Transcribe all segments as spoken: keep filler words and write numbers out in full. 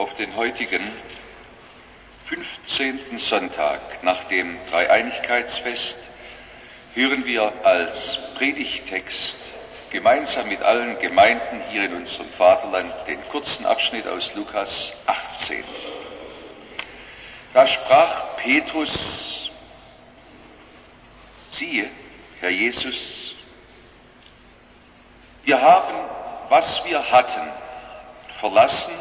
Auf den heutigen fünfzehnten Sonntag nach dem Dreieinigkeitsfest hören wir als Predigttext gemeinsam mit allen Gemeinden hier in unserem Vaterland den kurzen Abschnitt aus Lukas achtzehn. Da sprach Petrus: Siehe, Herr Jesus, wir haben, was wir hatten, verlassen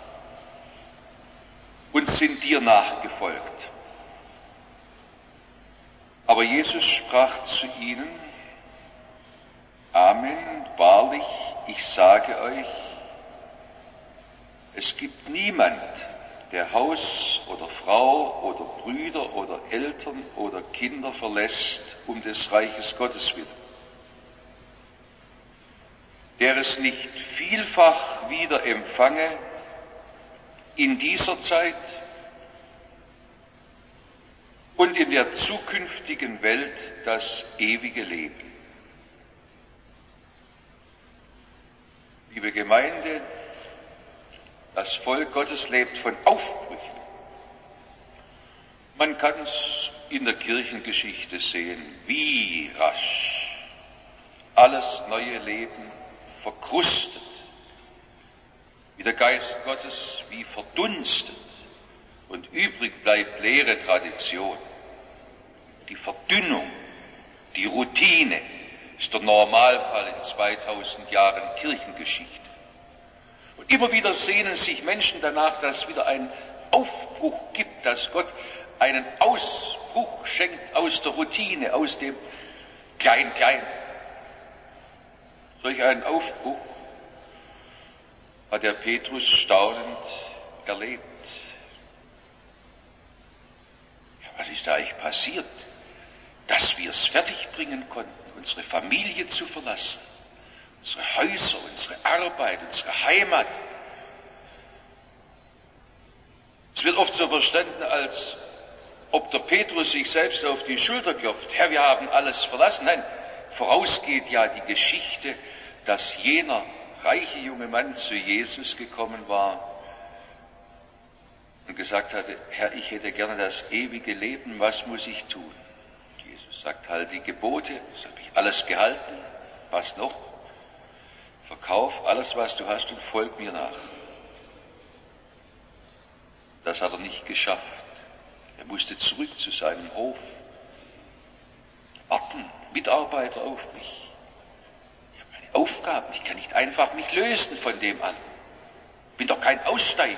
und sind dir nachgefolgt. Aber Jesus sprach zu ihnen: Amen, wahrlich, ich sage euch, es gibt niemand, der Haus oder Frau oder Brüder oder Eltern oder Kinder verlässt, um des Reiches Gottes willen, der es nicht vielfach wieder empfange in dieser Zeit und in der zukünftigen Welt das ewige Leben. Liebe Gemeinde, das Volk Gottes lebt von Aufbrüchen. Man kann es in der Kirchengeschichte sehen, wie rasch alles neue Leben verkrustet, wie der Geist Gottes wie verdunstet und übrig bleibt leere Tradition. Die Verdünnung, die Routine ist der Normalfall in zweitausend Jahren Kirchengeschichte. Und immer wieder sehnen sich Menschen danach, dass es wieder einen Aufbruch gibt, dass Gott einen Ausbruch schenkt aus der Routine, aus dem Klein-Klein. Solch einen Aufbruch hat der Petrus staunend erlebt. Ja, was ist da eigentlich passiert, dass wir es fertigbringen konnten, unsere Familie zu verlassen, unsere Häuser, unsere Arbeit, unsere Heimat? Es wird oft so verstanden, als ob der Petrus sich selbst auf die Schulter klopft. Herr, wir haben alles verlassen. Nein, vorausgeht ja die Geschichte, dass jener reiche junge Mann zu Jesus gekommen war und gesagt hatte: Herr, ich hätte gerne das ewige Leben, was muss ich tun? Jesus sagt: Halt die Gebote. Das habe ich alles gehalten. Was noch? Verkauf alles, was du hast, und folg mir nach. Das hat er nicht geschafft. Er musste zurück zu seinem Hof. Warten, Mitarbeiter auf mich. Ich habe meine Aufgaben. Ich kann nicht einfach mich lösen von dem an. Ich bin doch kein Aussteiger.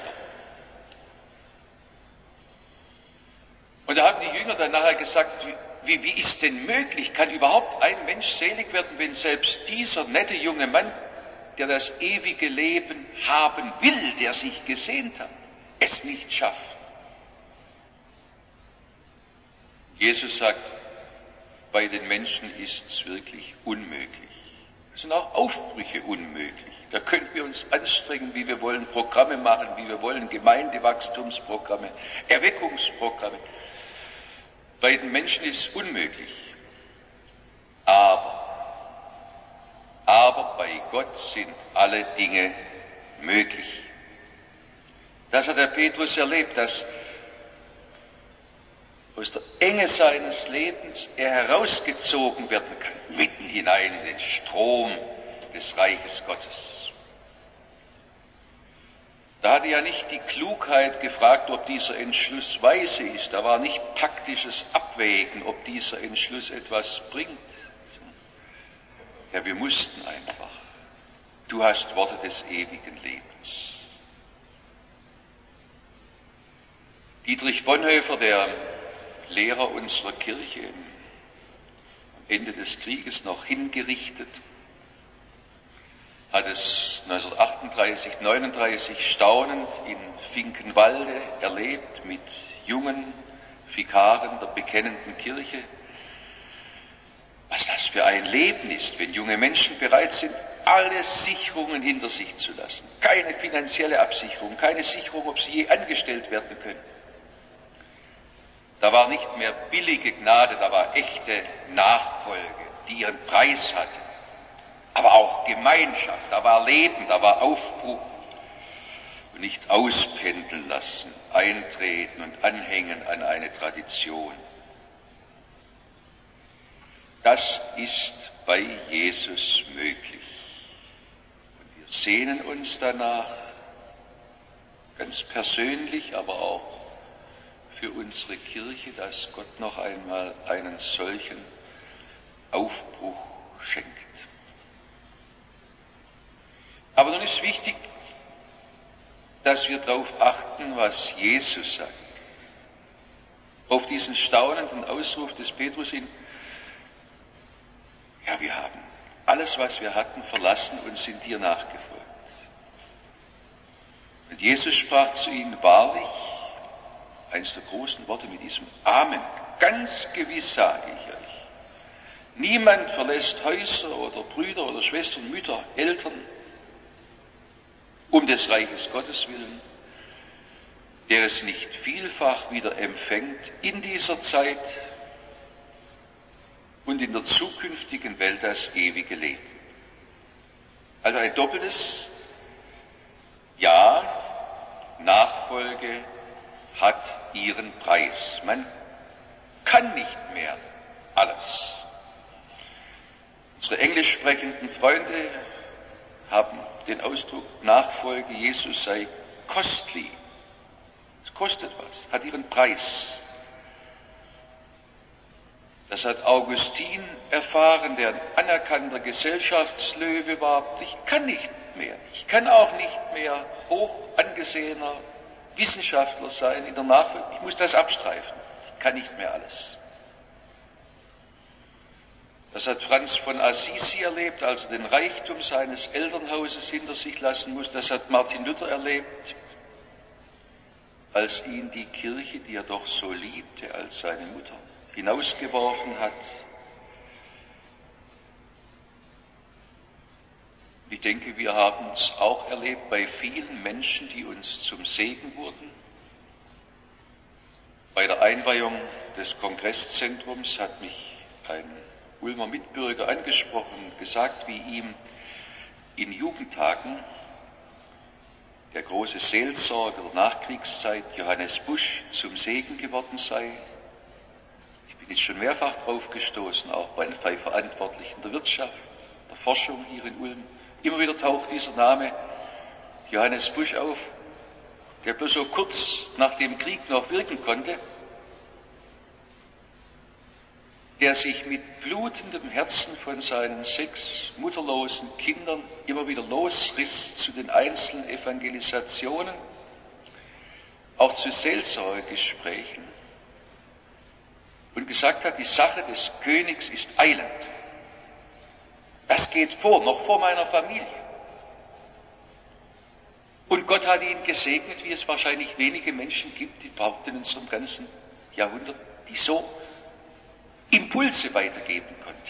Und da haben die Jünger dann nachher gesagt: Wie, wie ist denn möglich? Kann überhaupt ein Mensch selig werden, wenn selbst dieser nette junge Mann, der das ewige Leben haben will, der sich gesehnt hat, es nicht schafft? Jesus sagt, bei den Menschen ist es wirklich unmöglich. Es sind auch Aufbrüche unmöglich. Da können wir uns anstrengen, wie wir wollen, Programme machen, wie wir wollen, Gemeindewachstumsprogramme, Erweckungsprogramme. Bei den Menschen ist es unmöglich. Aber, aber bei Gott sind alle Dinge möglich. Das hat der Petrus erlebt, dass aus der Enge seines Lebens er herausgezogen werden kann, mitten hinein in den Strom des Reiches Gottes. Da hatte ja nicht die Klugheit gefragt, ob dieser Entschluss weise ist. Da war nicht taktisches Abwägen, ob dieser Entschluss etwas bringt. Ja, wir mussten einfach. Du hast Worte des ewigen Lebens. Dietrich Bonhoeffer, der Lehrer unserer Kirche, am Ende des Krieges noch hingerichtet, hat es neunzehnhundertachtunddreißig, neununddreißig staunend in Finkenwalde erlebt mit jungen Vikaren der bekennenden Kirche. Was das für ein Leben ist, wenn junge Menschen bereit sind, alle Sicherungen hinter sich zu lassen. Keine finanzielle Absicherung, keine Sicherung, ob sie je angestellt werden können. Da war nicht mehr billige Gnade, da war echte Nachfolge, die ihren Preis hatte. Aber auch Gemeinschaft, da war Leben, da war Aufbruch. und nicht auspendeln lassen, eintreten und anhängen an eine Tradition. Das ist bei Jesus möglich. Und wir sehnen uns danach, ganz persönlich, aber auch für unsere Kirche, dass Gott noch einmal einen solchen Aufbruch schenkt. Aber nun ist wichtig, dass wir darauf achten, was Jesus sagt. Auf diesen staunenden Ausruf des Petrus hin, ja, wir haben alles, was wir hatten, verlassen und sind dir nachgefolgt. Und Jesus sprach zu ihnen, wahrlich, eines der großen Worte mit diesem Amen, ganz gewiss sage ich euch, niemand verlässt Häuser oder Brüder oder Schwestern, Mütter, Eltern, um des Reiches Gottes willen, der es nicht vielfach wieder empfängt in dieser Zeit und in der zukünftigen Welt das ewige Leben. Also ein doppeltes Ja, Nachfolge hat ihren Preis. Man kann nicht mehr alles. Unsere englisch sprechenden Freunde haben den Ausdruck Nachfolge Jesus sei costly. Es kostet was, hat ihren Preis. Das hat Augustin erfahren, der ein anerkannter Gesellschaftslöwe war. Ich kann nicht mehr. Ich kann auch nicht mehr hoch angesehener Wissenschaftler sein in der Nachfolge. Ich muss das abstreifen. Ich kann nicht mehr alles. Das hat Franz von Assisi erlebt, als er den Reichtum seines Elternhauses hinter sich lassen muss. Das hat Martin Luther erlebt, als ihn die Kirche, die er doch so liebte als seine Mutter, hinausgeworfen hat. Ich denke, wir haben es auch erlebt bei vielen Menschen, die uns zum Segen wurden. Bei der Einweihung des Kongresszentrums hat mich ein Ulmer Mitbürger angesprochen und gesagt, wie ihm in Jugendtagen der große Seelsorger der Nachkriegszeit Johannes Busch zum Segen geworden sei. Ich bin jetzt schon mehrfach drauf gestoßen, auch bei den drei Verantwortlichen der Wirtschaft, der Forschung hier in Ulm. Immer wieder taucht dieser Name Johannes Busch auf, der bloß so kurz nach dem Krieg noch wirken konnte, der sich mit blutendem Herzen von seinen sechs mutterlosen Kindern immer wieder losriss zu den einzelnen Evangelisationen, auch zu Seelsorgegesprächen und gesagt hat, die Sache des Königs ist eilend. Das geht vor, noch vor meiner Familie. Und Gott hat ihn gesegnet, wie es wahrscheinlich wenige Menschen gibt, die überhaupt in unserem ganzen Jahrhundert, die so Impulse weitergeben konnten.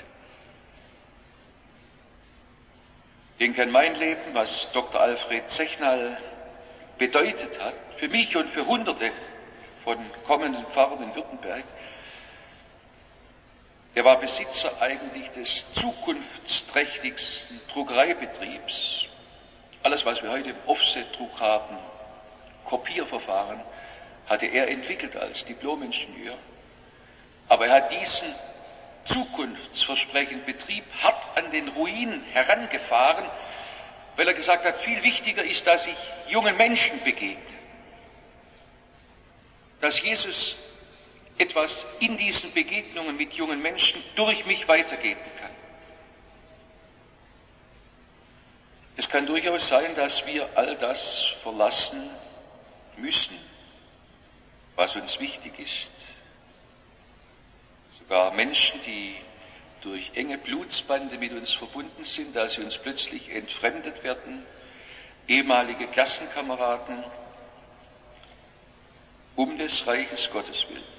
Ich denke an mein Leben, was Doktor Alfred Zechnal bedeutet hat, für mich und für Hunderte von kommenden Pfarrern in Württemberg. Er war Besitzer eigentlich des zukunftsträchtigsten Druckereibetriebs. Alles, was wir heute im Offsetdruck haben, Kopierverfahren, hatte er entwickelt als Diplomingenieur. Aber er hat diesen zukunftsversprechenden Betrieb hart an den Ruinen herangefahren, weil er gesagt hat, viel wichtiger ist, dass ich jungen Menschen begegne. Dass Jesus etwas in diesen Begegnungen mit jungen Menschen durch mich weitergeben kann. Es kann durchaus sein, dass wir all das verlassen müssen, was uns wichtig ist. Sogar Menschen, die durch enge Blutsbande mit uns verbunden sind, dass sie uns plötzlich entfremdet werden, ehemalige Klassenkameraden, um des Reiches Gottes willen.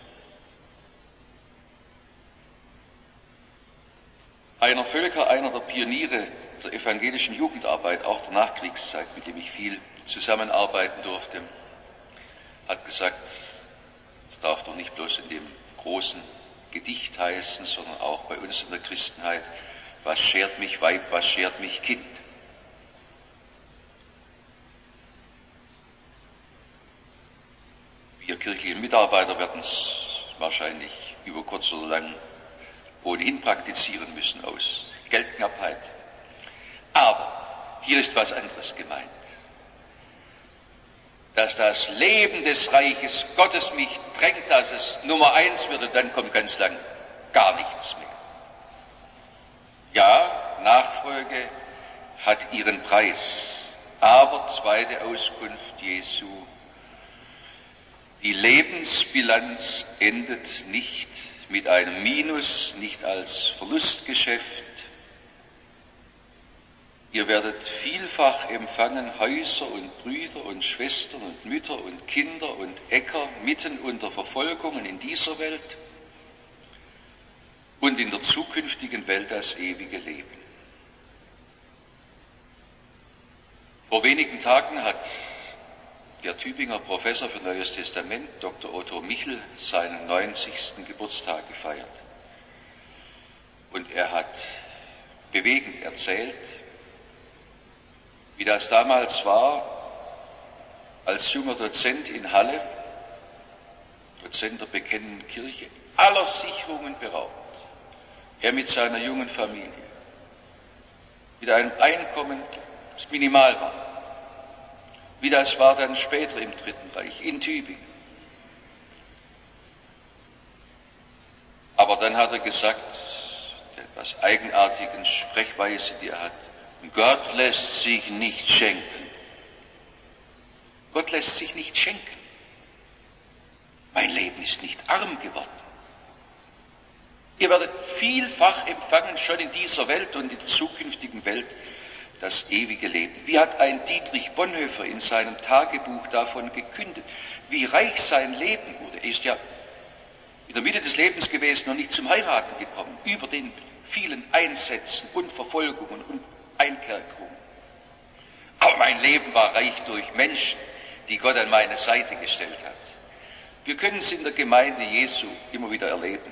Einer Völker, einer der Pioniere der evangelischen Jugendarbeit, auch der Nachkriegszeit, mit dem ich viel zusammenarbeiten durfte, hat gesagt, es darf doch nicht bloß in dem großen Gedicht heißen, sondern auch bei uns in der Christenheit, was schert mich Weib, was schert mich Kind. Wir kirchlichen Mitarbeiter werden es wahrscheinlich über kurz oder lang ohnehin praktizieren müssen aus Geldknappheit. Aber hier ist was anderes gemeint. Dass das Leben des Reiches Gottes mich drängt, dass es Nummer eins wird und dann kommt ganz lang gar nichts mehr. Ja, Nachfolge hat ihren Preis, aber zweite Auskunft Jesu, die Lebensbilanz endet nicht mit einem Minus, nicht als Verlustgeschäft. Ihr werdet vielfach empfangen Häuser und Brüder und Schwestern und Mütter und Kinder und Äcker mitten unter Verfolgungen in dieser Welt und in der zukünftigen Welt das ewige Leben. Vor wenigen Tagen hat der Tübinger Professor für Neues Testament, Doktor Otto Michel, seinen neunzigsten Geburtstag gefeiert. Und er hat bewegend erzählt, wie das damals war, als junger Dozent in Halle, Dozent der bekennenden Kirche, aller Sicherungen beraubt. Er mit seiner jungen Familie, mit einem Einkommen, das minimal war. Wie das war dann später im Dritten Reich, in Tübingen. Aber dann hat er gesagt, der etwas eigenartigen Sprechweise, die er hat, Gott lässt sich nicht schenken. Gott lässt sich nicht schenken. Mein Leben ist nicht arm geworden. Ihr werdet vielfach empfangen, schon in dieser Welt und in der zukünftigen Welt, das ewige Leben. Wie hat ein Dietrich Bonhoeffer in seinem Tagebuch davon gekündet, wie reich sein Leben wurde. Er ist ja in der Mitte des Lebens gewesen und nicht zum Heiraten gekommen, über den vielen Einsätzen und Verfolgungen und Einkerkerungen. Aber mein Leben war reich durch Menschen, die Gott an meine Seite gestellt hat. Wir können es in der Gemeinde Jesu immer wieder erleben.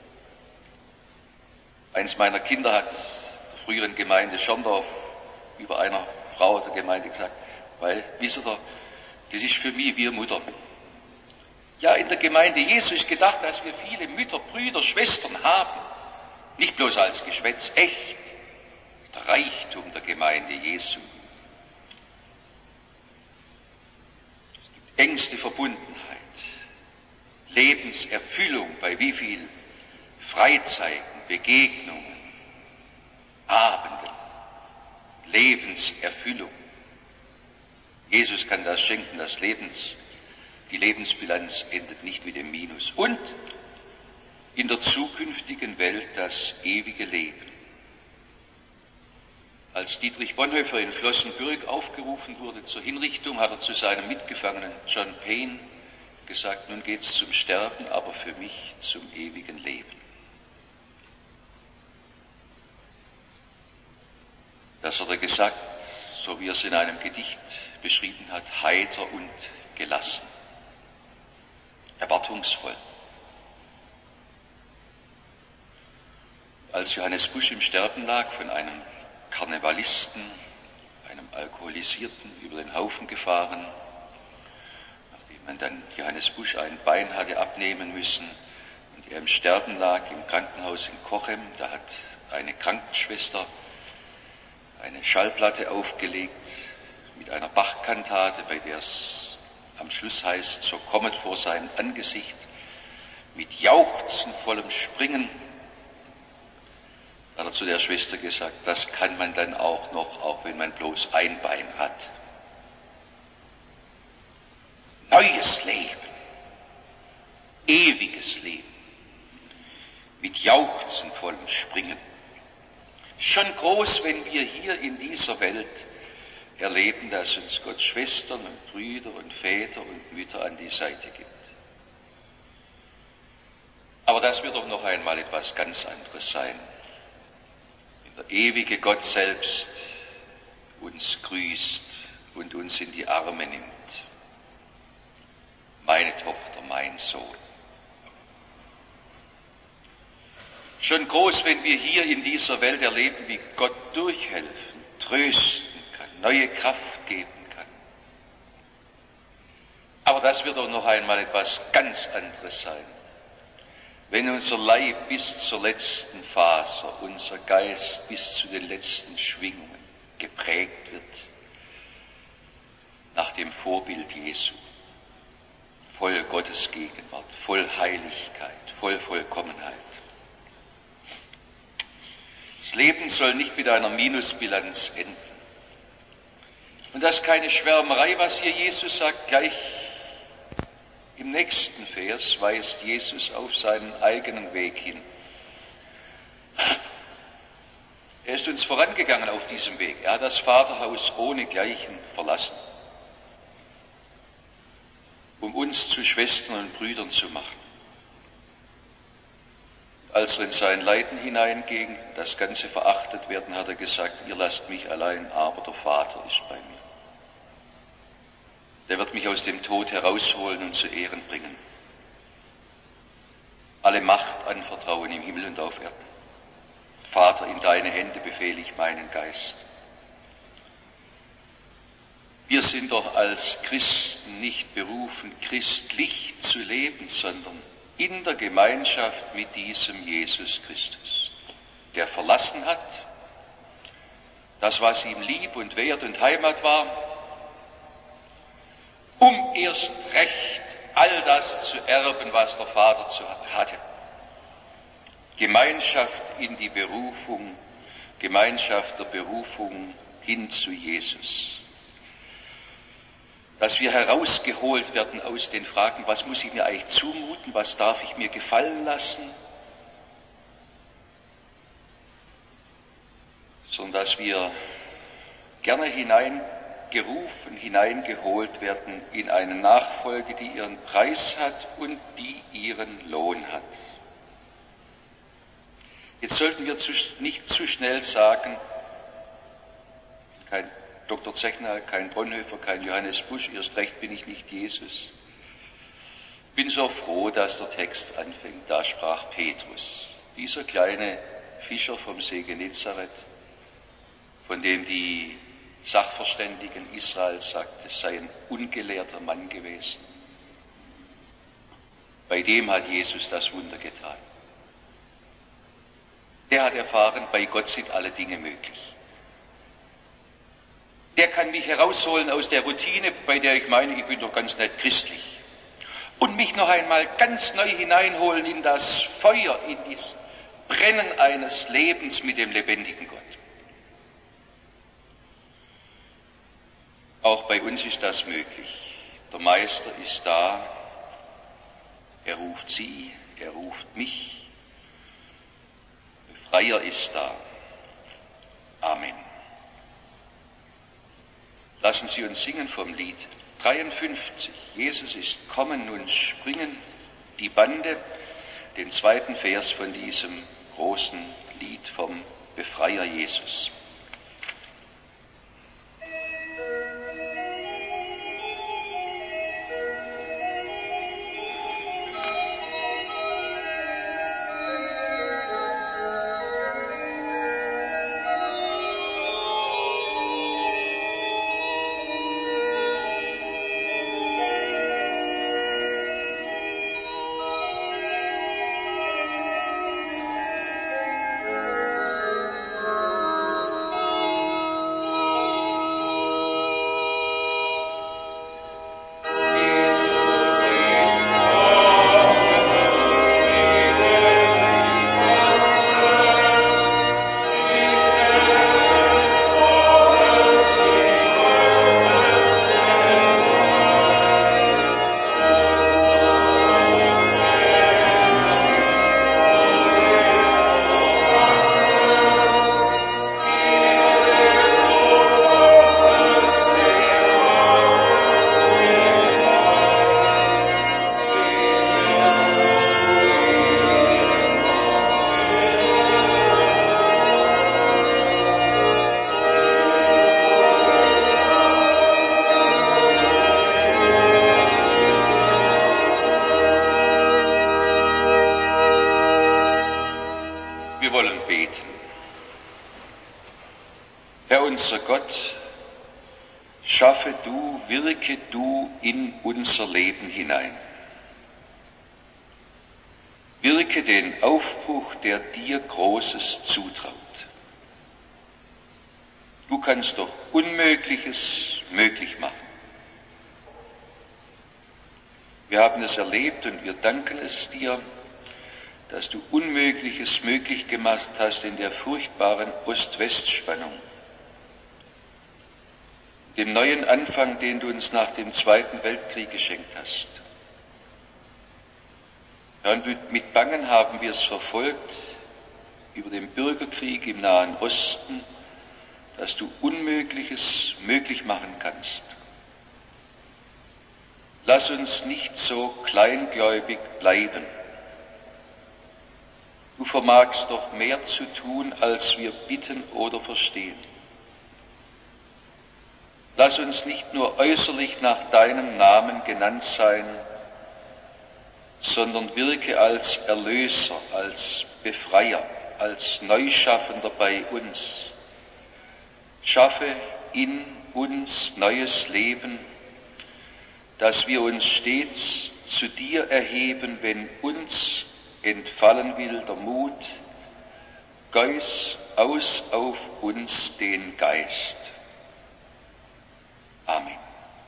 Eins meiner Kinder hat der früheren Gemeinde Schorndorf über einer Frau der Gemeinde gesagt, weil, wisst ihr, das ist für mich wie Mutter. Ja, in der Gemeinde Jesu ist gedacht, dass wir viele Mütter, Brüder, Schwestern haben. Nicht bloß als Geschwätz, echt. Der Reichtum der Gemeinde Jesu. Es gibt engste Verbundenheit, Lebenserfüllung bei wie viel Freizeiten, Begegnungen, Abenden, Lebenserfüllung. Jesus kann das schenken, das Lebens, die Lebensbilanz endet nicht mit dem Minus. Und in der zukünftigen Welt das ewige Leben. Als Dietrich Bonhoeffer in Flossenbürg aufgerufen wurde zur Hinrichtung, hat er zu seinem Mitgefangenen John Payne gesagt, nun geht's zum Sterben, aber für mich zum ewigen Leben. Das hat er gesagt, so wie er es in einem Gedicht beschrieben hat, heiter und gelassen, erwartungsvoll. Als Johannes Busch im Sterben lag, von einem Karnevalisten, einem Alkoholisierten über den Haufen gefahren, nachdem man dann Johannes Busch ein Bein hatte abnehmen müssen und er im Sterben lag im Krankenhaus in Cochem, da hat eine Krankenschwester eine Schallplatte aufgelegt mit einer Bach-Kantate, bei der es am Schluss heißt, so kommet vor sein Angesicht mit jauchzenvollem Springen. Da hat er zu der Schwester gesagt, das kann man dann auch noch, auch wenn man bloß ein Bein hat. Neues Leben, ewiges Leben, mit jauchzenvollem Springen. Schon groß, wenn wir hier in dieser Welt erleben, dass uns Gott Schwestern und Brüder und Väter und Mütter an die Seite gibt. Aber das wird doch noch einmal etwas ganz anderes sein. Wenn der ewige Gott selbst uns grüßt und uns in die Arme nimmt. Meine Tochter, mein Sohn. Schon groß, wenn wir hier in dieser Welt erleben, wie Gott durchhelfen, trösten kann, neue Kraft geben kann. Aber Aber das wird doch noch einmal etwas ganz anderes sein. Wenn unser Leib bis zur letzten Faser, unser Geist bis zu den letzten Schwingungen geprägt wird nach dem Vorbild Jesu, voll Gottes Gegenwart, voll Heiligkeit, voll Vollkommenheit. Das Leben soll nicht mit einer Minusbilanz enden. Und das ist keine Schwärmerei, was hier Jesus sagt. Gleich im nächsten Vers weist Jesus auf seinen eigenen Weg hin. Er ist uns vorangegangen auf diesem Weg. Er hat das Vaterhaus ohnegleichen verlassen, um uns zu Schwestern und Brüdern zu machen. Als er in sein Leiden hineinging, das Ganze verachtet werden, hat er gesagt, ihr lasst mich allein, aber der Vater ist bei mir. Der wird mich aus dem Tod herausholen und zu Ehren bringen. Alle Macht anvertrauen im Himmel und auf Erden. Vater, in deine Hände befehle ich meinen Geist. Wir sind doch als Christen nicht berufen, christlich zu leben, sondern in der Gemeinschaft mit diesem Jesus Christus, der verlassen hat, das, was ihm lieb und wert und Heimat war, um erst recht all das zu erben, was der Vater hatte. Gemeinschaft in die Berufung, Gemeinschaft der Berufung hin zu Jesus. Dass wir herausgeholt werden aus den Fragen, was muss ich mir eigentlich zumuten, was darf ich mir gefallen lassen, sondern dass wir gerne hineingerufen, hineingeholt werden in eine Nachfolge, die ihren Preis hat und die ihren Lohn hat. Jetzt sollten wir zu, nicht zu schnell sagen, kein Doktor Zechner, kein Bonhoeffer, kein Johannes Busch, erst recht bin ich nicht Jesus. Ich bin so froh, dass der Text anfängt. Da sprach Petrus, dieser kleine Fischer vom See Genezareth, von dem die Sachverständigen Israels sagten, es sei ein ungelehrter Mann gewesen. Bei dem hat Jesus das Wunder getan. Der hat erfahren, bei Gott sind alle Dinge möglich. Der kann mich herausholen aus der Routine, bei der ich meine, ich bin doch ganz nett christlich. Und mich noch einmal ganz neu hineinholen in das Feuer, in das Brennen eines Lebens mit dem lebendigen Gott. Auch bei uns ist das möglich. Der Meister ist da, er ruft sie, er ruft mich. Der Befreier ist da. Amen. Lassen Sie uns singen vom Lied dreiundfünfzig. Jesus ist kommen, nun springen die Bande, den zweiten Vers von diesem großen Lied vom Befreier Jesus. schaffe du, wirke du in unser Leben hinein. Wirke den Aufbruch, der dir Großes zutraut. Du kannst doch Unmögliches möglich machen. Wir haben es erlebt und wir danken es dir, dass du Unmögliches möglich gemacht hast in der furchtbaren Ost-West-Spannung, dem neuen Anfang, den du uns nach dem Zweiten Weltkrieg geschenkt hast. Ja, und mit Bangen haben wir es verfolgt über den Bürgerkrieg im Nahen Osten, dass du Unmögliches möglich machen kannst. Lass uns nicht so kleingläubig bleiben. Du vermagst doch mehr zu tun, als wir bitten oder verstehen. Lass uns nicht nur äußerlich nach deinem Namen genannt sein, sondern wirke als Erlöser, als Befreier, als Neuschaffender bei uns. Schaffe in uns neues Leben, dass wir uns stets zu dir erheben, wenn uns entfallen will der Mut. Geus aus auf uns den Geist. Amen.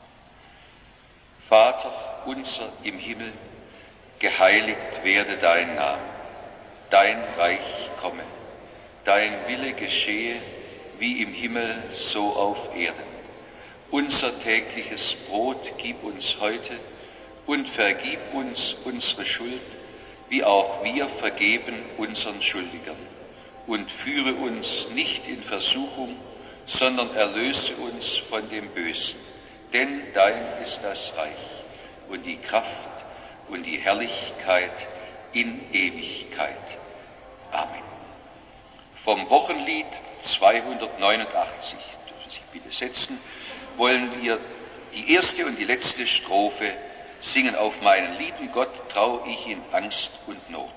Vater unser im Himmel, geheiligt werde dein Name, dein Reich komme, dein Wille geschehe, wie im Himmel, so auf Erden. Unser tägliches Brot gib uns heute und vergib uns unsere Schuld, wie auch wir vergeben unseren Schuldigern. Und führe uns nicht in Versuchung, sondern erlöse uns von dem Bösen. Denn dein ist das Reich und die Kraft und die Herrlichkeit in Ewigkeit. Amen. Vom Wochenlied zweihundertneunundachtzig, dürfen sich bitte setzen, wollen wir die erste und die letzte Strophe singen. Auf meinen lieben Gott trau ich in Angst und Not.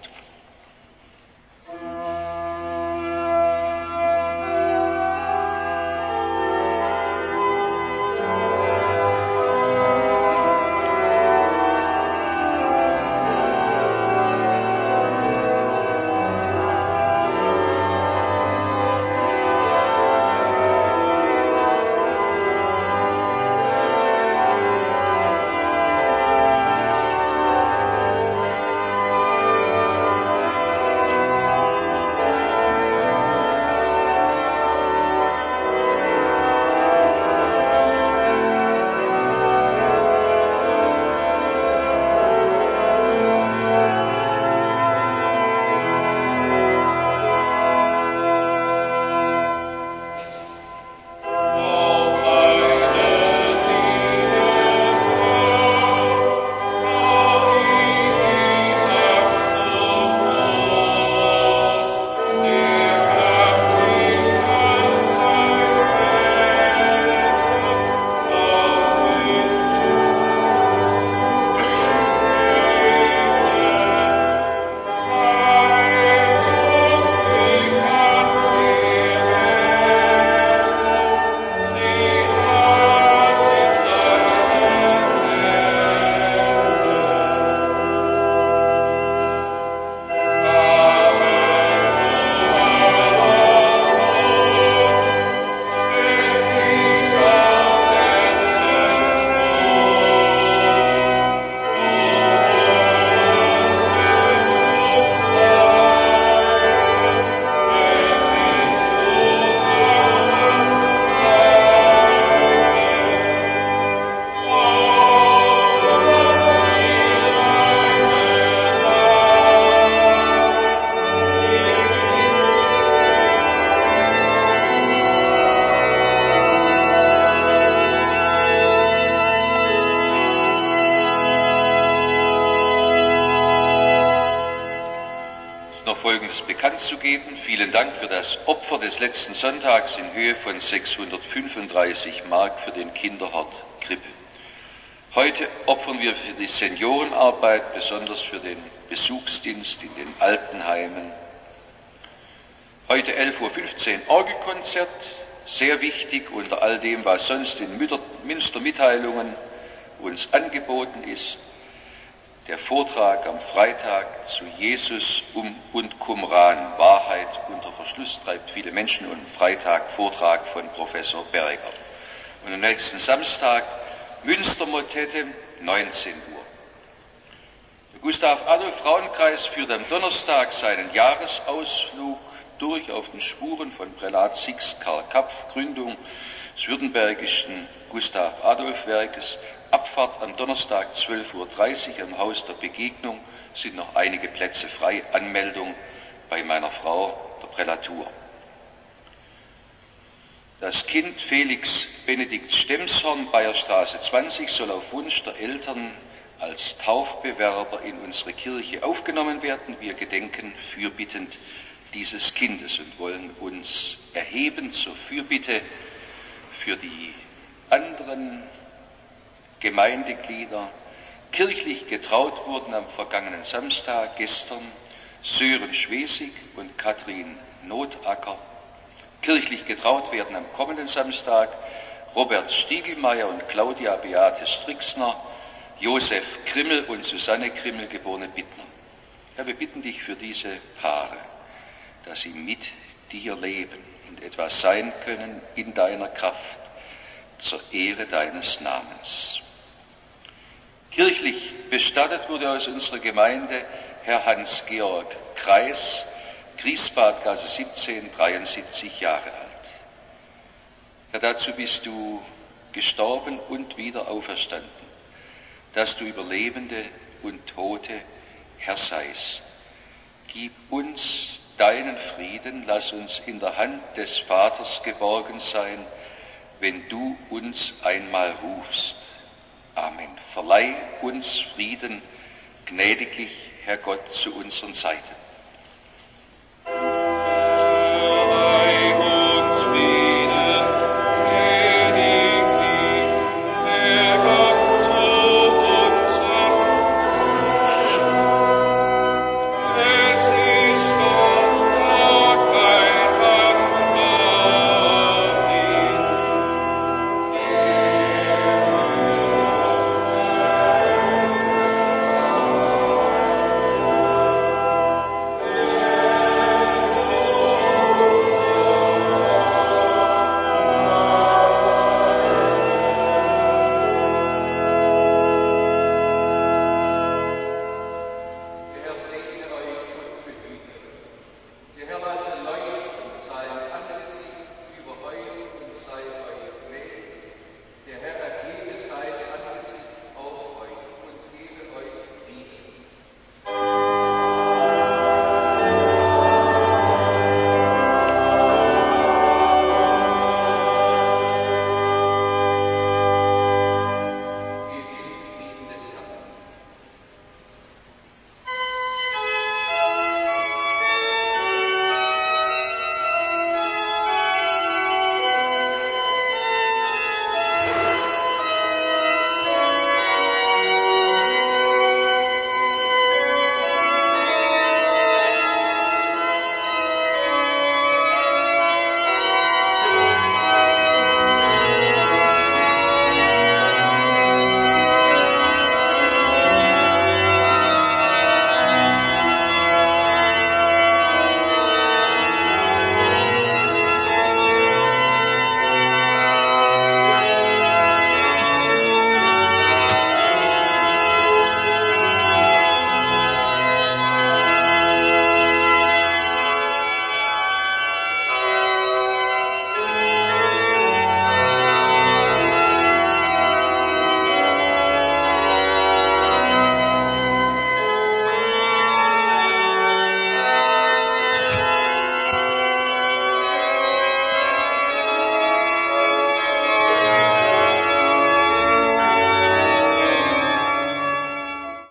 Bekannt zu geben. Vielen Dank für das Opfer des letzten Sonntags in Höhe von sechshundertfünfunddreißig Mark für den Kinderhort Krippe. Heute opfern wir für die Seniorenarbeit, besonders für den Besuchsdienst in den Altenheimen. Heute elf Uhr fünfzehn Orgelkonzert sehr wichtig unter all dem, was sonst in Münstermitteilungen uns angeboten ist, der Vortrag am Freitag zu Jesus und Qumran. Wahrheit unter Verschluss treibt viele Menschen, und am Freitag Vortrag von Professor Berger. Und am nächsten Samstag Münstermotette, neunzehn Uhr. Der Gustav Adolf Frauenkreis führt am Donnerstag seinen Jahresausflug durch auf den Spuren von Prälat Sixt Karl Kapf, Gründung des württembergischen Gustav Adolf Werkes. Abfahrt am Donnerstag zwölf Uhr dreißig am Haus der Begegnung, sind noch einige Plätze frei. Anmeldung bei meiner Frau, der Prälatur. Das Kind Felix Benedikt Stemshorn, Bayerstraße zwanzig, soll auf Wunsch der Eltern als Taufbewerber in unsere Kirche aufgenommen werden. Wir gedenken fürbittend dieses Kindes und wollen uns erheben zur Fürbitte für die anderen Gemeindeglieder. Kirchlich getraut wurden am vergangenen Samstag, gestern, Sören Schwesig und Kathrin Notacker. Kirchlich getraut werden am kommenden Samstag Robert Stiegelmeier und Claudia Beate Strixner, Josef Krimmel und Susanne Krimmel, geborene Bittner. Herr, wir bitten dich für diese Paare, dass sie mit dir leben und etwas sein können in deiner Kraft zur Ehre deines Namens. Kirchlich bestattet wurde aus unserer Gemeinde Herr Hans-Georg Kreis, Griesbadgasse siebzehn, dreiundsiebzig Jahre alt. Herr, dazu bist du gestorben und wieder auferstanden, dass du über Lebende und Tote Herr seist. Gib uns deinen Frieden, lass uns in der Hand des Vaters geborgen sein, wenn du uns einmal rufst. Amen. Verleih uns Frieden, gnädiglich, Herr Gott, zu unseren Seiten.